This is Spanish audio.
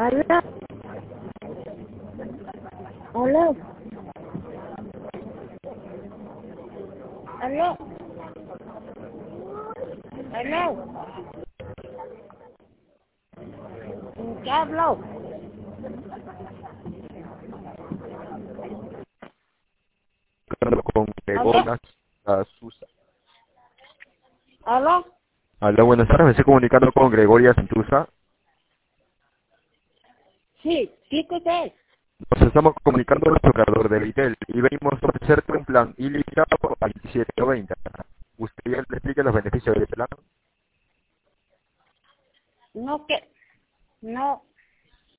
Aló. Aló. Aló. Aló. ¿Qué habló? Con Gregoria Santuza. ¿Aló? Aló, buenas tardes, me estoy comunicando con Gregoria Santuza. Sí, ¿qué cosa es? Nos estamos comunicando con el operador de Vitel y venimos a ofrecerte un plan ilimitado a 27.20. ¿Usted ya le explica los beneficios del plan? No, que... No,